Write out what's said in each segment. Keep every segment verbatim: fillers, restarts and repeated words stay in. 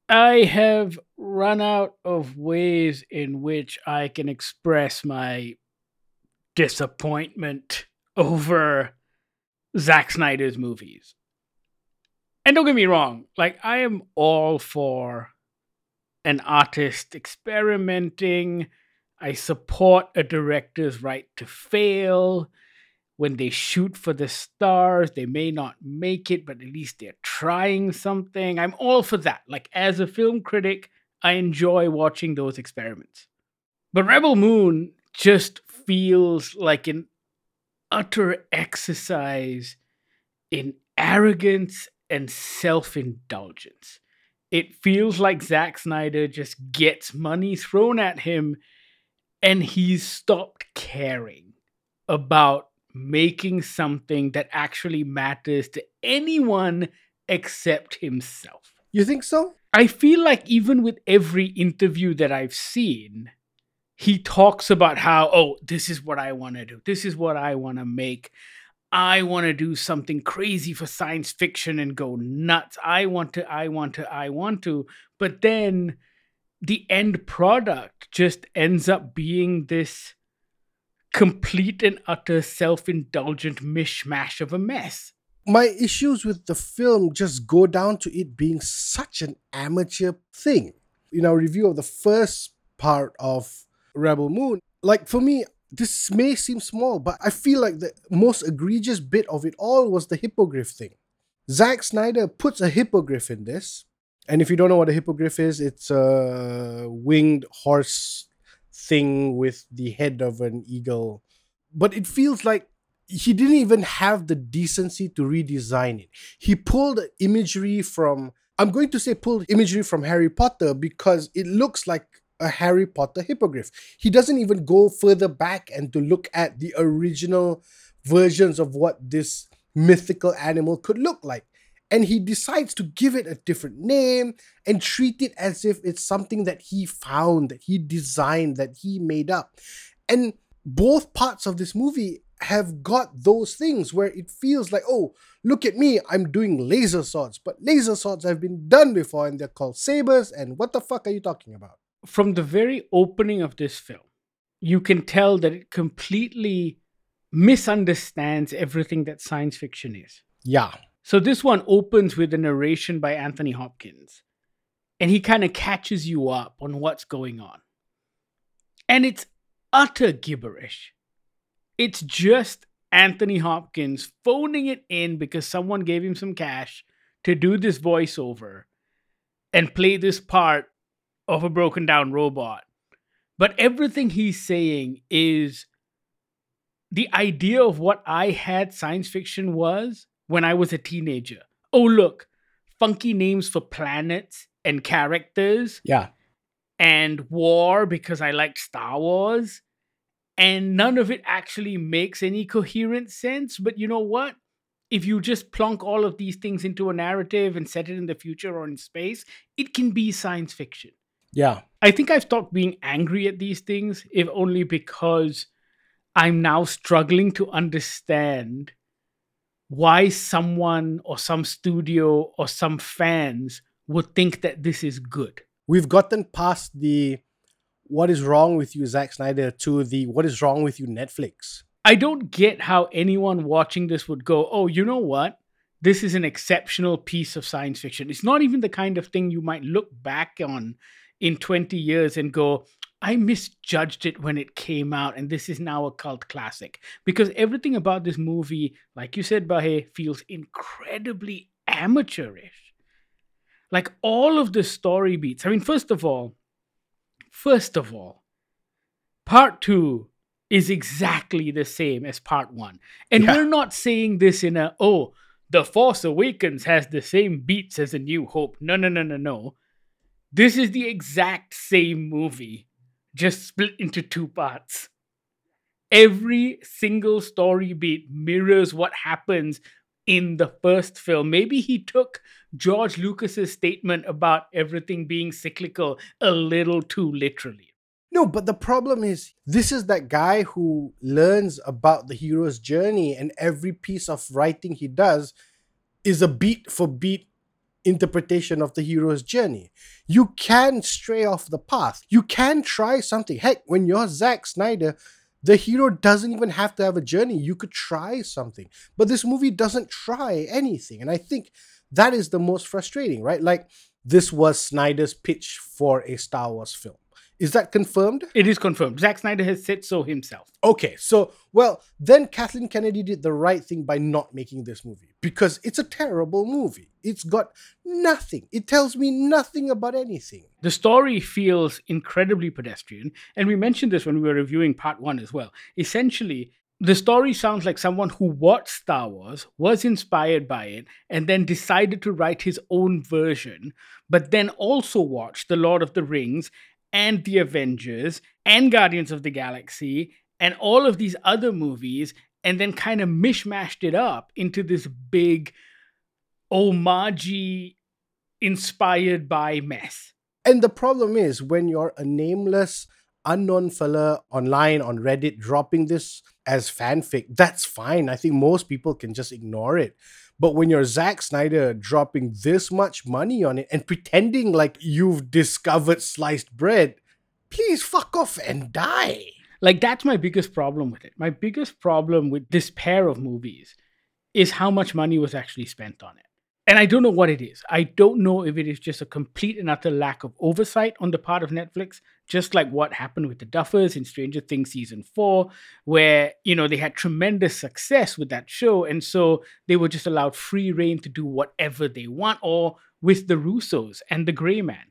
I have run out of ways in which I can express my disappointment over Zack Snyder's movies. And don't get me wrong, like I am all for an artist experimenting. I support a director's right to fail. When they shoot for the stars, they may not make it, but at least they're trying something. I'm all for that. Like, as a film critic, I enjoy watching those experiments. But Rebel Moon just feels like an utter exercise in arrogance and self indulgence. It feels like Zack Snyder just gets money thrown at him and he's stopped caring about making something that actually matters to anyone except himself. You think so? I feel like even with every interview that I've seen, he talks about how, oh, this is what I want to do. This is what I want to make. I want to do something crazy for science fiction and go nuts. I want to, I want to, I want to. But then the end product just ends up being this complete and utter self indulgent mishmash of a mess. My issues with the film just go down to it being such an amateur thing. In our review of the first part of Rebel Moon, like for me, this may seem small, but I feel like the most egregious bit of it all was the hippogriff thing. Zack Snyder puts a hippogriff in this. And if you don't know what a hippogriff is, it's a winged horse thing with the head of an eagle. But it feels like he didn't even have the decency to redesign it. He pulled imagery from, I'm going to say pulled imagery from Harry Potter because it looks like a Harry Potter hippogriff. He doesn't even go further back and to look at the original versions of what this mythical animal could look like. And he decides to give it a different name and treat it as if it's something that he found, that he designed, that he made up. And both parts of this movie have got those things where it feels like, oh, look at me, I'm doing laser swords. But laser swords have been done before and they're called sabers. And what the fuck are you talking about? From the very opening of this film, you can tell that it completely misunderstands everything that science fiction is. Yeah. So this one opens with a narration by Anthony Hopkins, and he kind of catches you up on what's going on. And it's utter gibberish. It's just Anthony Hopkins phoning it in because someone gave him some cash to do this voiceover and play this part of a broken down robot. But everything he's saying is the idea of what I had science fiction was when I was a teenager. Oh, look, funky names for planets and characters. Yeah. And war because I liked Star Wars. And none of it actually makes any coherent sense. But you know what? If you just plunk all of these things into a narrative and set it in the future or in space, it can be science fiction. Yeah. I think I've stopped being angry at these things, if only because I'm now struggling to understand why someone or some studio or some fans would think that this is good. We've gotten past the what is wrong with you, Zack Snyder, to the what is wrong with you, Netflix. I don't get how anyone watching this would go, oh, you know what? This is an exceptional piece of science fiction. It's not even the kind of thing you might look back on in twenty years and go, I misjudged it when it came out, and this is now a cult classic. Because everything about this movie, like you said, Bahe, feels incredibly amateurish. Like all of the story beats. I mean, first of all, first of all, part two is exactly the same as part one. And Yeah. we're not saying this in a, oh, The Force Awakens has the same beats as A New Hope. No, no, no, no, no. This is the exact same movie, just split into two parts. Every single story beat mirrors what happens in the first film. Maybe he took George Lucas's statement about everything being cyclical a little too literally. No, but the problem is, this is that guy who learns about the hero's journey, and every piece of writing he does is a beat for beat interpretation of the hero's journey. You can stray off the path. You can try something. Heck, when you're Zack Snyder, the hero doesn't even have to have a journey. You could try something. But this movie doesn't try anything. And I think that is the most frustrating, right? Like, this was Snyder's pitch for a Star Wars film. Is that confirmed? It is confirmed. Zack Snyder has said so himself. Okay, so, well, then Kathleen Kennedy did the right thing by not making this movie, because it's a terrible movie. It's got nothing. It tells me nothing about anything. The story feels incredibly pedestrian, and we mentioned this when we were reviewing part one as well. Essentially, the story sounds like someone who watched Star Wars, was inspired by it, and then decided to write his own version, but then also watched The Lord of the Rings and The Avengers and Guardians of the Galaxy and all of these other movies, and then kind of mishmashed it up into this big homage inspired by mess. And the problem is, when you're a nameless, unknown fella online on Reddit dropping this as fanfic, that's fine. I think most people can just ignore it. But when you're Zack Snyder dropping this much money on it and pretending like you've discovered sliced bread, please fuck off and die. Like, that's my biggest problem with it. My biggest problem with this pair of movies is how much money was actually spent on it. And I don't know what it is. I don't know if it is just a complete and utter lack of oversight on the part of Netflix, just like what happened with the Duffers in Stranger Things season four, where, you know, they had tremendous success with that show. And so they were just allowed free reign to do whatever they want, or with the Russos and the Gray Man.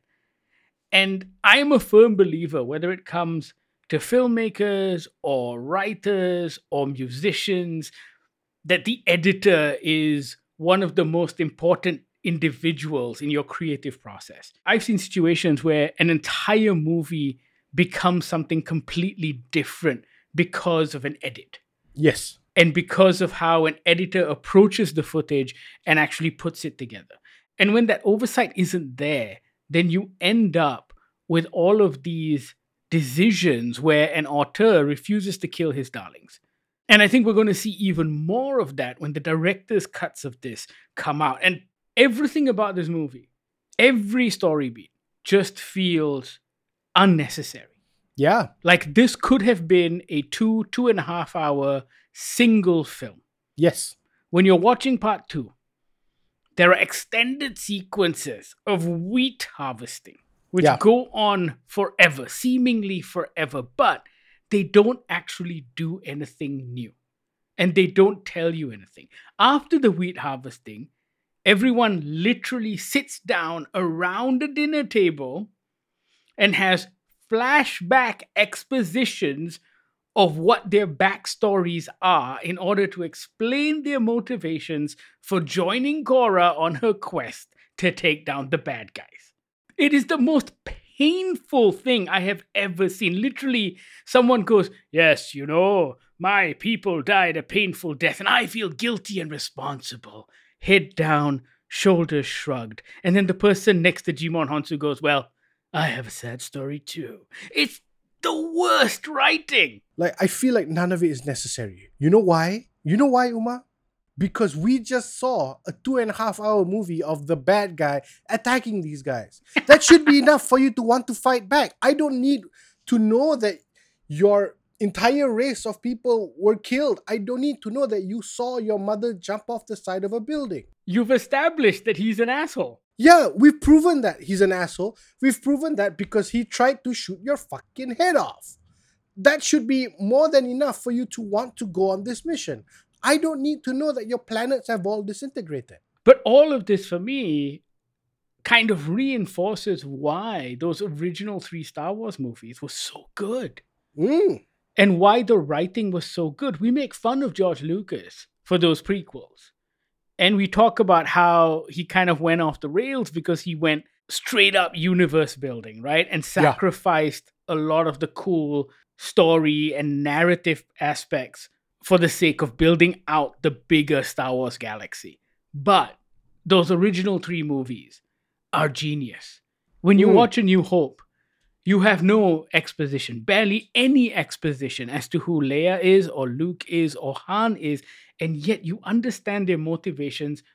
And I am a firm believer, whether it comes to filmmakers or writers or musicians, that the editor is one of the most important individuals in your creative process. I've seen situations where an entire movie becomes something completely different because of an edit. Yes. And because of how an editor approaches the footage and actually puts it together. And when that oversight isn't there, then you end up with all of these decisions where an auteur refuses to kill his darlings. And I think we're going to see even more of that when the director's cuts of this come out. And everything about this movie, every story beat, just feels unnecessary. Yeah. Like, this could have been a two, two and a half hour single film. Yes. When you're watching part two, there are extended sequences of wheat harvesting, which Yeah. go on forever, seemingly forever, but they don't actually do anything new. And they don't tell you anything. After the wheat harvesting, everyone literally sits down around a dinner table and has flashback expositions of what their backstories are in order to explain their motivations for joining Cora on her quest to take down the bad guys. It is the most painful thing I have ever seen. Literally, someone goes, yes, you know, my people died a painful death and I feel guilty and responsible. Head down, shoulders shrugged. And then the person next to Jimon Honsu goes, well, I have a sad story too. It's the worst writing. Like, I feel like none of it is necessary. You know why? You know why, Uma? Because we just saw a two and a half hour movie of the bad guy attacking these guys. That should be enough for you to want to fight back. I don't need to know that your entire race of people were killed. I don't need to know that you saw your mother jump off the side of a building. You've established that he's an asshole. Yeah, we've proven that he's an asshole. We've proven that because he tried to shoot your fucking head off. That should be more than enough for you to want to go on this mission. I don't need to know that your planets have all disintegrated. But all of this, for me, kind of reinforces why those original three Star Wars movies were so good. Mm. And why the writing was so good. We make fun of George Lucas for those prequels. And we talk about how he kind of went off the rails because he went straight up universe building, right? And sacrificed yeah. a lot of the cool story and narrative aspects for the sake of building out the bigger Star Wars galaxy. But those original three movies are genius. When you mm. watch A New Hope, you have no exposition, barely any exposition as to who Leia is or Luke is or Han is, and yet you understand their motivations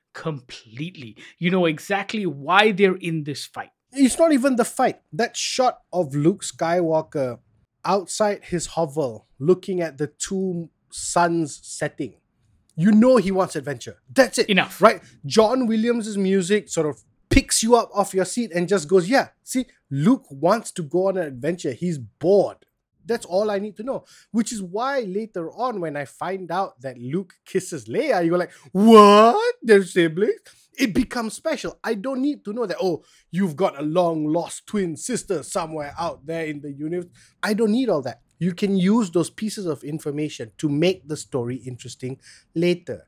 completely. You know exactly why they're in this fight. It's not even the fight. That shot of Luke Skywalker outside his hovel looking at the two suns setting. You know he wants adventure. That's it. Enough. Right? John Williams' music sort of picks you up off your seat and just goes, yeah, see, Luke wants to go on an adventure. He's bored. That's all I need to know. Which is why later on, when I find out that Luke kisses Leia, you're like, what? They're siblings? It becomes special. I don't need to know that, oh, you've got a long lost twin sister somewhere out there in the universe. I don't need all that. You can use those pieces of information to make the story interesting later.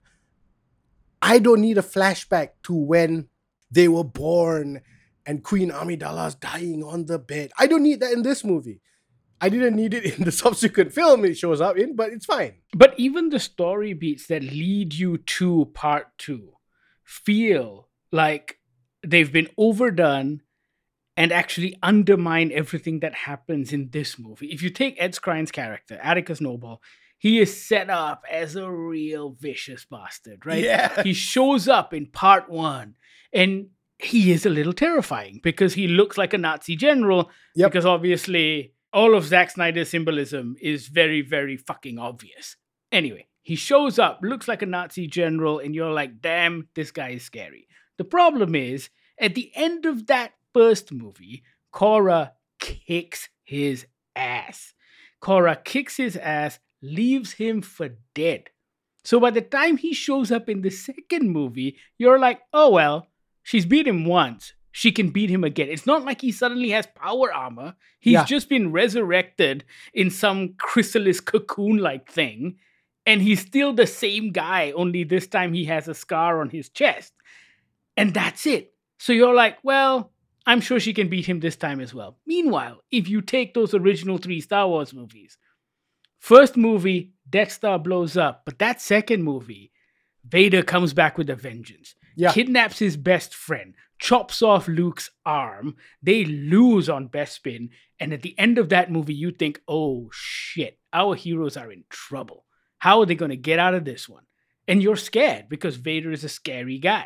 I don't need a flashback to when they were born and Queen Amidala's dying on the bed. I don't need that in this movie. I didn't need it in the subsequent film it shows up in, but it's fine. But even the story beats that lead you to part two feel like they've been overdone and actually undermine everything that happens in this movie. If you take Ed Skrine's character, Atticus Noble, he is set up as a real vicious bastard, right? Yeah. He shows up in part one and he is a little terrifying because he looks like a Nazi general. Yep. Because obviously all of Zack Snyder's symbolism is very, very fucking obvious. Anyway, he shows up, looks like a Nazi general, and you're like, damn, this guy is scary. The problem is, at the end of that first movie, Cora kicks his ass. Cora kicks his ass, leaves him for dead. So by the time he shows up in the second movie, you're like, oh well, she's beat him once. She can beat him again. It's not like he suddenly has power armor. He's Yeah. just been resurrected in some chrysalis cocoon-like thing. And he's still the same guy, only this time he has a scar on his chest. And that's it. So you're like, well, I'm sure she can beat him this time as well. Meanwhile, if you take those original three Star Wars movies, first movie, Death Star blows up. But that second movie, Vader comes back with a vengeance. Yeah. Kidnaps his best friend, chops off Luke's arm. They lose on Bespin. And at the end of that movie, you think, oh shit, our heroes are in trouble. How are they going to get out of this one? And you're scared because Vader is a scary guy.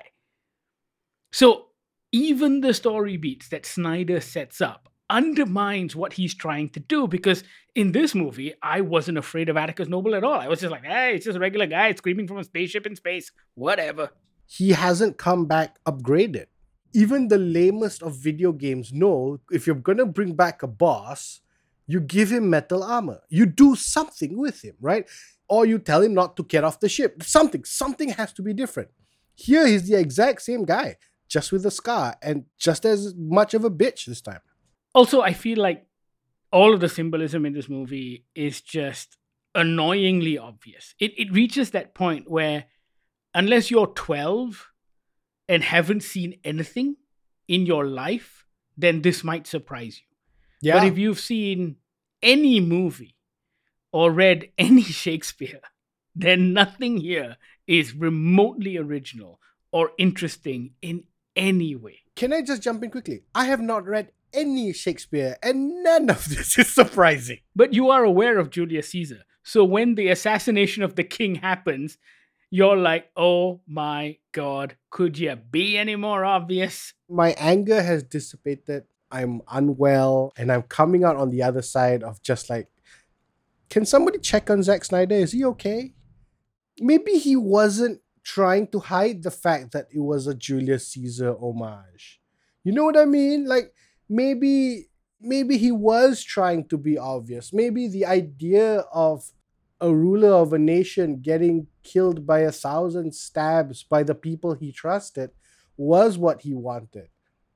So even the story beats that Snyder sets up undermines what he's trying to do, because in this movie, I wasn't afraid of Atticus Noble at all. I was just like, hey, it's just a regular guy screaming from a spaceship in space. Whatever. He hasn't come back upgraded. Even the lamest of video games know if you're going to bring back a boss, you give him metal armor. You do something with him, right? Or you tell him not to get off the ship. Something. Something has to be different. Here, he's the exact same guy, just with a scar and just as much of a bitch this time. Also, I feel like all of the symbolism in this movie is just annoyingly obvious. It, it reaches that point where unless you're twelve and haven't seen anything in your life, then this might surprise you. Yeah. But if you've seen any movie or read any Shakespeare, then nothing here is remotely original or interesting in any way. Can I just jump in quickly? I have not read any Shakespeare and none of this is surprising. But you are aware of Julius Caesar. So when the assassination of the king happens, you're like, oh my God, could you be any more obvious? My anger has dissipated. I'm unwell and I'm coming out on the other side of just like, can somebody check on Zack Snyder? Is he okay? Maybe he wasn't trying to hide the fact that it was a Julius Caesar homage. You know what I mean? Like, maybe maybe he was trying to be obvious. Maybe the idea of a ruler of a nation getting killed by a thousand stabs by the people he trusted was what he wanted.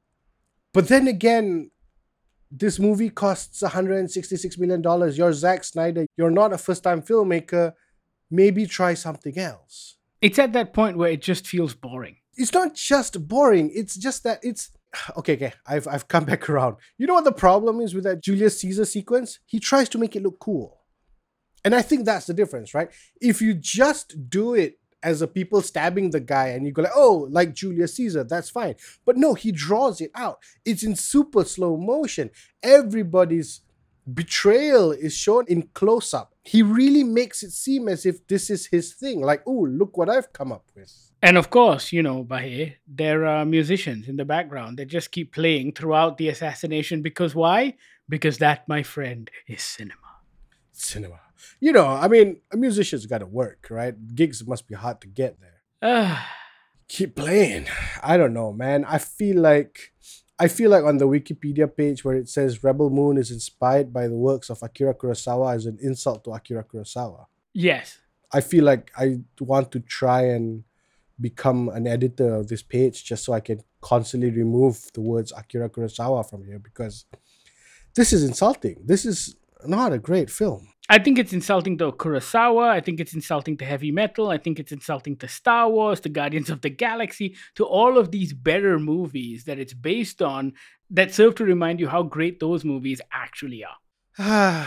But then again, this movie costs one hundred sixty-six million dollars. You're Zack Snyder. You're not a first-time filmmaker. Maybe try something else. It's at that point where it just feels boring. It's not just boring. It's just that it's... Okay, okay. I've, I've come back around. You know what the problem is with that Julius Caesar sequence? He tries to make it look cool. And I think that's the difference, right? If you just do it as a people stabbing the guy and you go like, oh, like Julius Caesar, that's fine. But no, he draws it out. It's in super slow motion. Everybody's betrayal is shown in close-up. He really makes it seem as if this is his thing. Like, oh, look what I've come up with. And of course, you know, Bahe, there are musicians in the background that just keep playing throughout the assassination. Because why? Because that, my friend, is cinema. Cinema. You know, I mean, a musician's got to work, right? Gigs must be hard to get there. Ah, Keep playing. I don't know, man. I feel like I feel like on the Wikipedia page where it says Rebel Moon is inspired by the works of Akira Kurosawa is an insult to Akira Kurosawa. yes. I feel like I want to try and become an editor of this page just so I can constantly remove the words Akira Kurosawa from here because this is insulting. This is not a great film. I think it's insulting to Kurosawa. I think it's insulting to heavy metal. I think it's insulting to Star Wars, to Guardians of the Galaxy, to all of these better movies that it's based on that serve to remind you how great those movies actually are.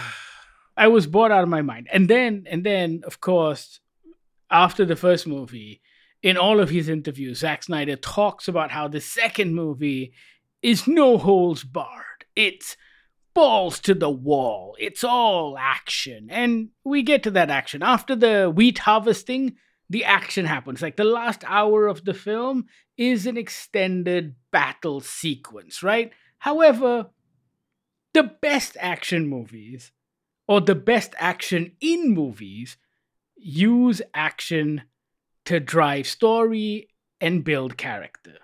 I was bored out of my mind. And then, and then, of course, after the first movie, in all of his interviews, Zack Snyder talks about how the second movie is no holds barred. It's balls to the wall. It's all action. And we get to that action. After the wheat harvesting, the action happens. Like the last hour of the film is an extended battle sequence, right? However, the best action movies or the best action in movies use action to drive story and build character.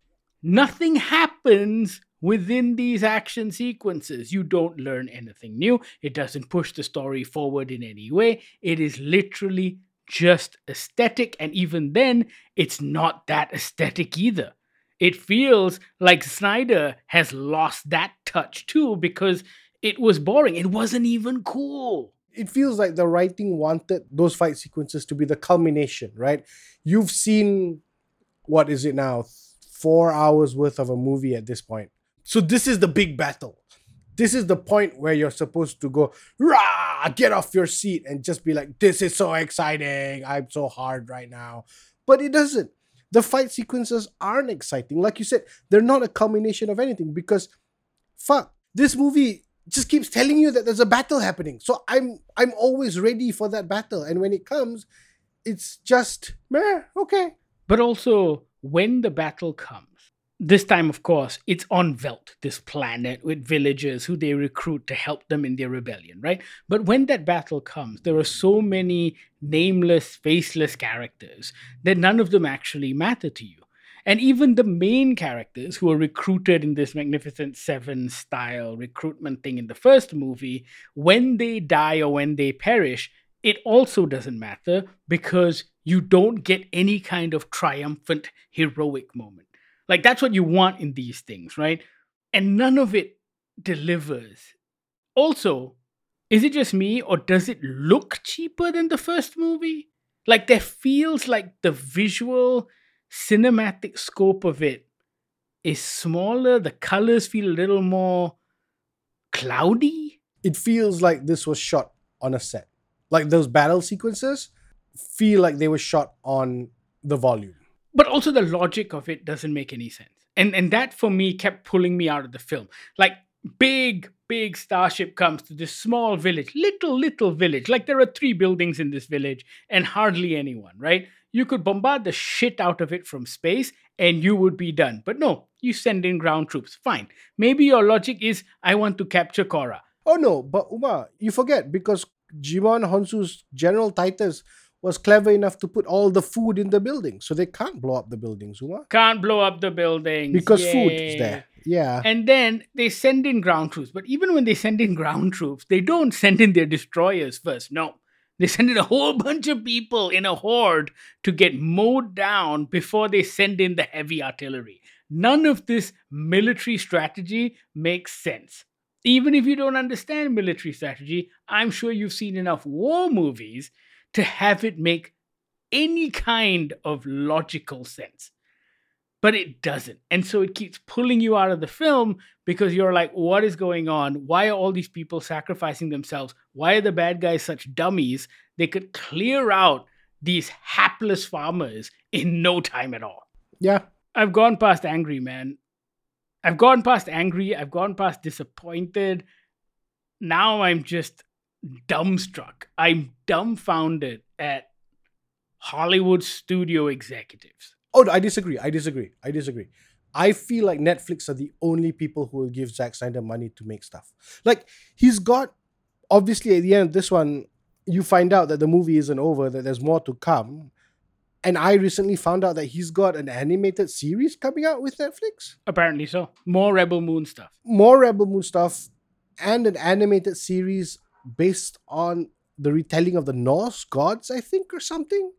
Nothing happens within these action sequences. You don't learn anything new. It doesn't push the story forward in any way. It is literally just aesthetic. And even then, it's not that aesthetic either. It feels like Snyder has lost that touch too because it was boring. It wasn't even cool. It feels like the writing wanted those fight sequences to be the culmination, right? You've seen, what is it now, four hours worth of a movie at this point. So this is the big battle. This is the point where you're supposed to go, rah, get off your seat and just be like, this is so exciting. I'm so hard right now. But it doesn't. The fight sequences aren't exciting. Like you said, they're not a culmination of anything because, fuck, this movie just keeps telling you that there's a battle happening. So I'm I'm always ready for that battle. And when it comes, it's just, meh, okay. But also, when the battle comes, this time, of course, it's on Velt, this planet with villagers who they recruit to help them in their rebellion, right? But when that battle comes, there are so many nameless, faceless characters that none of them actually matter to you. And even the main characters who are recruited in this Magnificent Seven style recruitment thing in the first movie, when they die or when they perish, it also doesn't matter because you don't get any kind of triumphant, heroic moment. Like, that's what you want in these things, right? And none of it delivers. Also, is it just me or does it look cheaper than the first movie? Like, there feels like the visual cinematic scope of it is smaller. The colors feel a little more cloudy. It feels like this was shot on a set. Like those battle sequences feel like they were shot on the volume. But also the logic of it doesn't make any sense. And and that for me kept pulling me out of the film. Like, big, big starship comes to this small village, little, little village. Like, there are three buildings in this village and hardly anyone, right? You could bombard the shit out of it from space and you would be done. But no, you send in ground troops. Fine. Maybe your logic is, I want to capture Korra. Oh no, but Uma, you forget because Jimon Honsu's General Titus was clever enough to put all the food in the building. So they can't blow up the buildings, Uma. Can't blow up the buildings. Because Yay. food is there. Yeah. And then they send in ground troops. But even when they send in ground troops, they don't send in their destroyers first. No. They send in a whole bunch of people in a horde to get mowed down before they send in the heavy artillery. None of this military strategy makes sense. Even if you don't understand military strategy, I'm sure you've seen enough war movies to have it make any kind of logical sense. But it doesn't. And so it keeps pulling you out of the film because you're like, what is going on? Why are all these people sacrificing themselves? Why are the bad guys such dummies? They could clear out these hapless farmers in no time at all. Yeah. I've gone past angry, man. I've gone past angry. I've gone past disappointed. Now I'm just dumbstruck. I'm dumbfounded at Hollywood studio executives. Oh, no, I disagree. I disagree. I disagree. I feel like Netflix are the only people who will give Zack Snyder money to make stuff. Like, he's got, obviously, at the end of this one, you find out that the movie isn't over, that there's more to come. And I recently found out that he's got an animated series coming out with Netflix. Apparently so. More Rebel Moon stuff. More Rebel Moon stuff and an animated series based on the retelling of the Norse gods, I think, or something.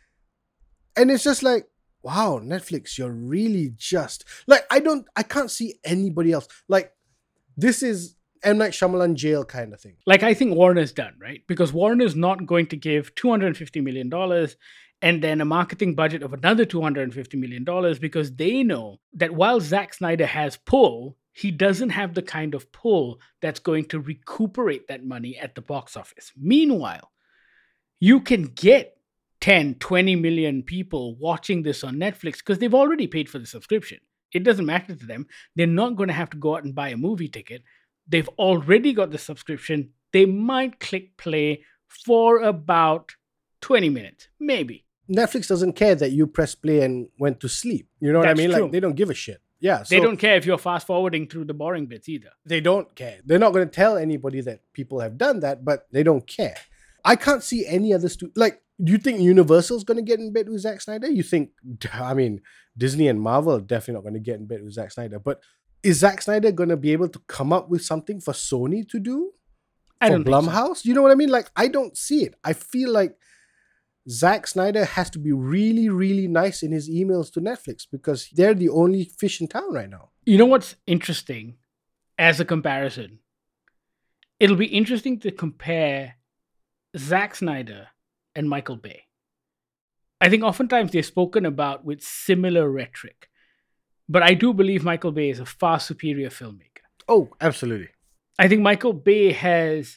And it's just like, wow, Netflix, you're really just like, I don't, I can't see anybody else. Like, this is M. Night Shyamalan jail kind of thing. Like I think Warner's done, right? Because Warner's not going to give two hundred fifty million dollars and then a marketing budget of another two hundred fifty million dollars because they know that while Zack Snyder has pull, he doesn't have the kind of pull that's going to recuperate that money at the box office. Meanwhile, you can get ten, twenty million people watching this on Netflix because they've already paid for the subscription. It doesn't matter to them. They're not going to have to go out and buy a movie ticket. They've already got the subscription. They might click play for about twenty minutes, maybe. Netflix doesn't care that you press play and went to sleep. You know what That's I mean? true. Like, they don't give a shit. Yeah. So They don't care if you're fast forwarding through the boring bits either. They don't care. They're not going to tell anybody that people have done that, but they don't care. I can't see any other stu- like, do you think Universal's going to get in bed with Zack Snyder? You think, I mean, Disney and Marvel are definitely not going to get in bed with Zack Snyder, but is Zack Snyder going to be able to come up with something for Sony to do? I For don't think so. Blumhouse? You know what I mean? Like, I don't see it. I feel like Zack Snyder has to be really, really nice in his emails to Netflix because they're the only fish in town right now. You know what's interesting as a comparison? It'll be interesting to compare Zack Snyder and Michael Bay. I think oftentimes they're spoken about with similar rhetoric, but I do believe Michael Bay is a far superior filmmaker. Oh, absolutely. I think Michael Bay has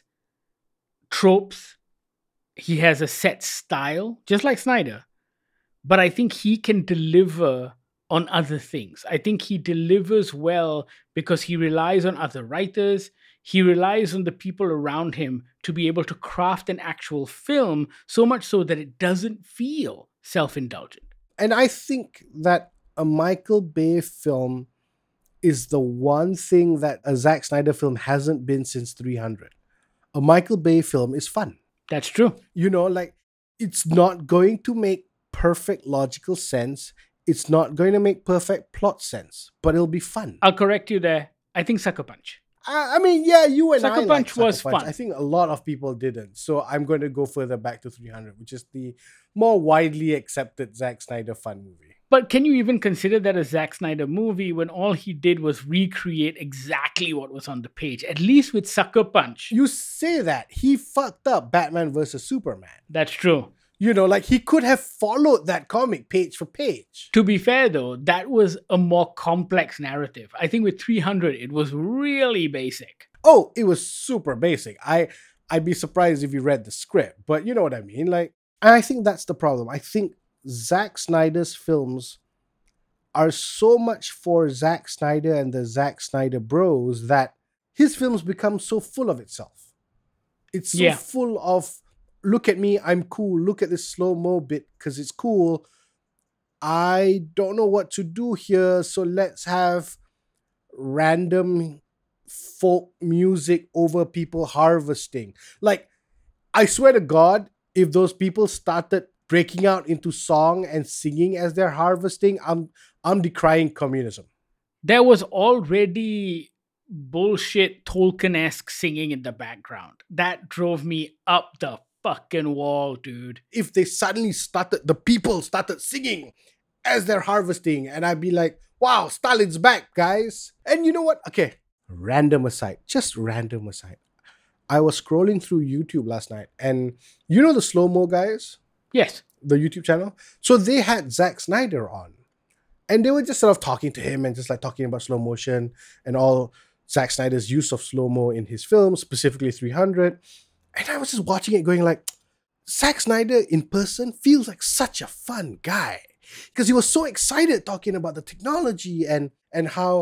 tropes. He has a set style, just like Snyder, but I think he can deliver on other things. I think he delivers well because he relies on other writers. He relies on the people around him to be able to craft an actual film, so much so that it doesn't feel self-indulgent. And I think that a Michael Bay film is the one thing that a Zack Snyder film hasn't been since three hundred. A Michael Bay film is fun. That's true. You know, like, it's not going to make perfect logical sense. It's not going to make perfect plot sense, but it'll be fun. I'll correct you there. I think Sucker Punch. I, I mean, yeah, you and Sucker I Punch like was Sucker Punch. fun. I think a lot of people didn't. So I'm going to go further back to three hundred, which is the more widely accepted Zack Snyder fun movie. But can you even consider that a Zack Snyder movie when all he did was recreate exactly what was on the page? At least with Sucker Punch. You say that. He fucked up Batman versus Superman. That's true. You know, like, he could have followed that comic page for page. To be fair, though, that was a more complex narrative. I think with three hundred, it was really basic. Oh, it was super basic. I, I'd be surprised if you read the script, but you know what I mean? Like, and I think that's the problem. I think Zack Snyder's films are so much for Zack Snyder and the Zack Snyder bros that his films become so full of itself. It's so Yeah. full of, look at me, I'm cool. Look at this slow-mo bit because it's cool. I don't know what to do here, so let's have random folk music over people harvesting. Like, I swear to God, if those people started breaking out into song and singing as they're harvesting, I'm I'm decrying communism. There was already bullshit Tolkien-esque singing in the background. That drove me up the fucking wall, dude. If they suddenly started, the people started singing as they're harvesting, and I'd be like, wow, Stalin's back, guys. And you know what? Okay, random aside, just random aside. I was scrolling through YouTube last night, and you know the slow-mo guys? Yes. The YouTube channel. So they had Zack Snyder on, and they were just sort of talking to him and just like talking about slow motion and all Zack Snyder's use of slow-mo in his films, specifically three hundred. And I was just watching it going like, Zack Snyder in person feels like such a fun guy because he was so excited talking about the technology and and how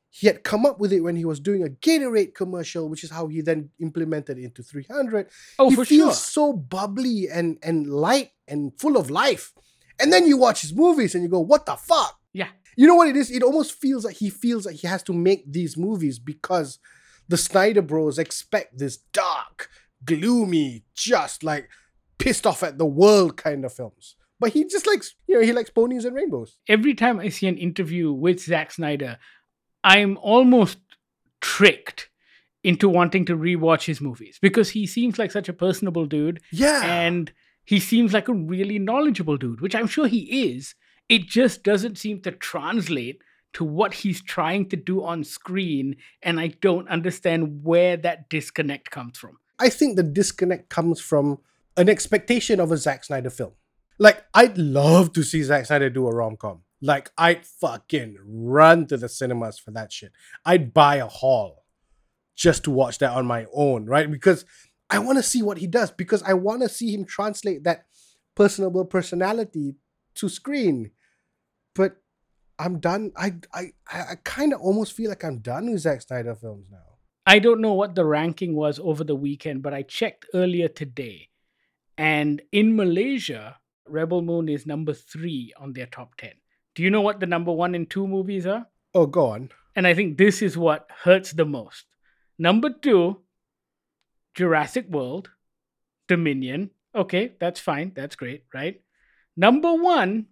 He had come up with it when he was doing a Gatorade commercial, which is how he then implemented it into three hundred. Oh, he for feels sure. so bubbly and, and light and full of life. And then you watch his movies and you go, what the fuck? Yeah. You know what it is? It almost feels like he feels like he has to make these movies because the Snyder Bros expect this dark, gloomy, just like pissed off at the world kind of films. But he just likes, you know, he likes ponies and rainbows. Every time I see an interview with Zack Snyder, I'm almost tricked into wanting to rewatch his movies because he seems like such a personable dude. Yeah. And he seems like a really knowledgeable dude, which I'm sure he is. It just doesn't seem to translate to what he's trying to do on screen. And I don't understand where that disconnect comes from. I think the disconnect comes from an expectation of a Zack Snyder film. Like, I'd love to see Zack Snyder do a rom-com. Like, I'd fucking run to the cinemas for that shit. I'd buy a hall just to watch that on my own, right? Because I want to see what he does. Because I want to see him translate that personable personality to screen. But I'm done. I I I kind of almost feel like I'm done with Zack Snyder films now. I don't know what the ranking was over the weekend, but I checked earlier today. And in Malaysia, Rebel Moon is number three on their top ten. Do you know what the number one and two movies are? Oh, go on. And I think this is what hurts the most. Number two, Jurassic World, Dominion. Okay, that's fine. That's great, right? Number one,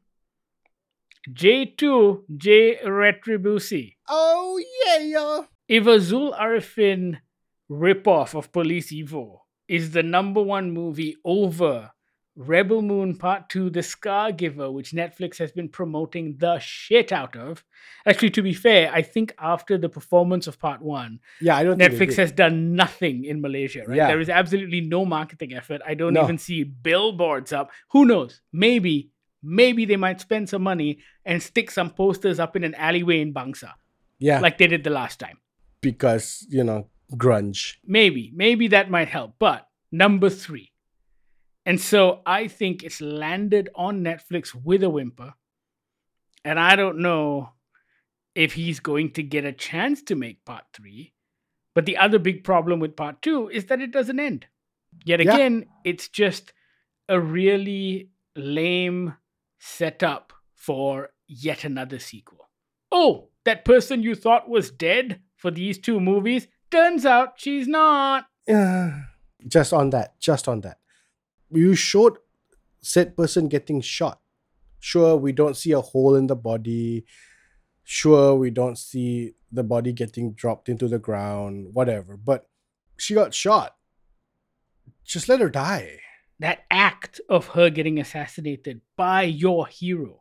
J two, J Retribusi. Oh, yeah, yeah. If a Zul Arifin ripoff of Police Evo is the number one movie over Rebel Moon Part two, The Scar Giver, which Netflix has been promoting the shit out of. Actually, to be fair, I think after the performance of Part one, yeah, I don't think they Netflix did. has done nothing in Malaysia, right? Yeah. There is absolutely no marketing effort. I don't No. even see billboards up. Who knows? Maybe, maybe they might spend some money and stick some posters up in an alleyway in Bangsa, Yeah, like they did the last time. because, you know, grunge. Maybe, maybe that might help. But number three. And so I think it's landed on Netflix with a whimper. And I don't know if he's going to get a chance to make part three. But the other big problem with part two is that it doesn't end. Yet Yeah. again, it's just a really lame setup for yet another sequel. Oh, that person you thought was dead for these two movies, turns out she's not. Uh, just on that, just on that. You showed said person getting shot. Sure, we don't see a hole in the body. Sure, we don't see the body getting dropped into the ground, whatever. But she got shot. Just let her die. That act of her getting assassinated by your hero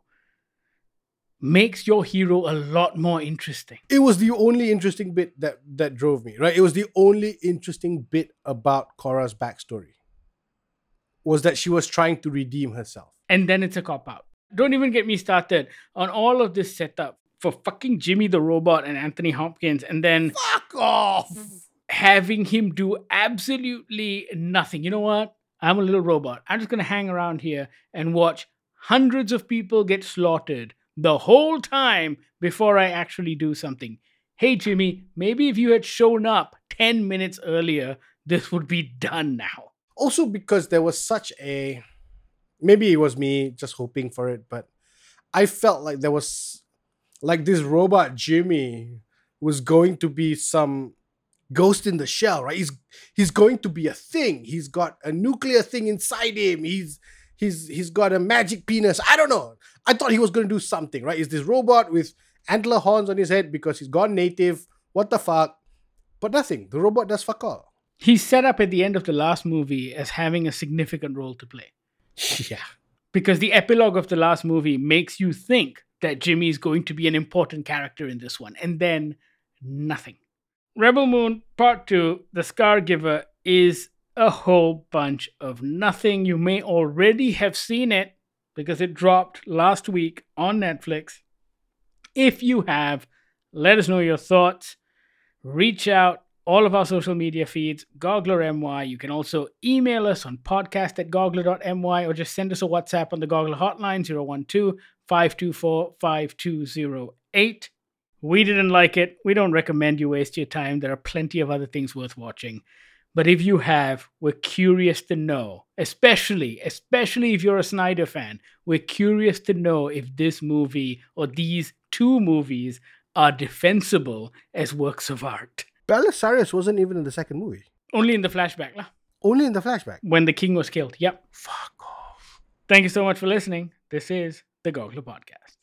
makes your hero a lot more interesting. It was the only interesting bit that, that drove me, right? It was the only interesting bit about Korra's backstory. Was that she was trying to redeem herself. And then it's a cop-out. Don't even get me started on all of this setup for fucking Jimmy the Robot and Anthony Hopkins, and then Fuck off! having him do absolutely nothing. You know what? I'm a little robot. I'm just going to hang around here and watch hundreds of people get slaughtered the whole time before I actually do something. Hey, Jimmy, maybe if you had shown up ten minutes earlier, this would be done now. Also because there was such a... Maybe it was me just hoping for it, but I felt like there was... Like this robot Jimmy was going to be some ghost in the shell, right? He's he's going to be a thing. He's got a nuclear thing inside him. He's he's he's got a magic penis. I don't know. I thought he was going to do something, right? Is this robot with antler horns on his head because he's gone native? What the fuck? But nothing. The robot does fuck all. He's set up at the end of the last movie as having a significant role to play. Yeah. Because the epilogue of the last movie makes you think that Jimmy is going to be an important character in this one. And then nothing. Rebel Moon Part two, The Scar Giver, is a whole bunch of nothing. You may already have seen it because it dropped last week on Netflix. If you have, let us know your thoughts. Reach out. All of our social media feeds, Goggler M Y. You can also email us on podcast at goggler dot m y or just send us a WhatsApp on the Goggler hotline zero one two, five two four, five two zero eight. We didn't like it. We don't recommend you waste your time. There are plenty of other things worth watching. But if you have, we're curious to know, especially, especially if you're a Snyder fan, we're curious to know if this movie or these two movies are defensible as works of art. Belisarius wasn't even in the second movie. Only in the flashback, lah. Only in the flashback. When the king was killed. Yep. Fuck off. Thank you so much for listening. This is the Gogla Podcast.